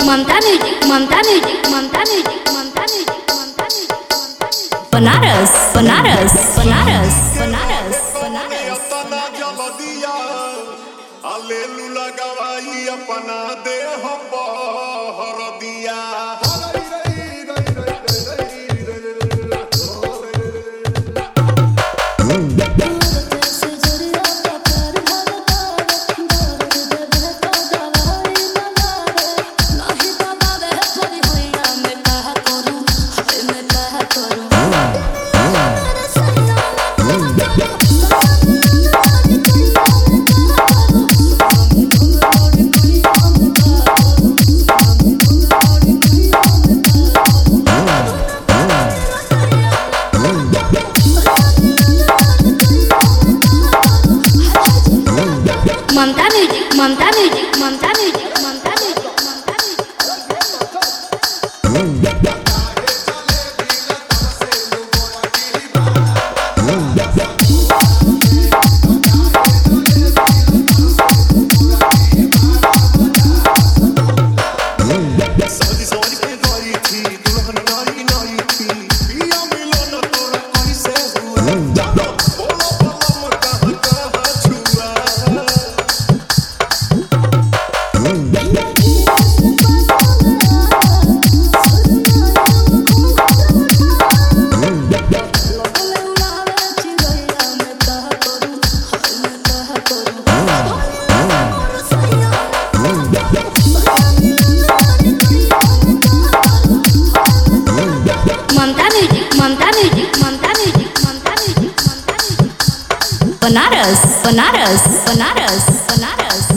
ममता music Mamta music Mamta music Mamta music Mamta music Banaras Banaras Banaras Banaras Banaras अपना जल दिया हालेलुया गवाई अपना देह पर दिया Mamta music Mamta music Mamta music Mamta music Banaras Banaras Banaras Banaras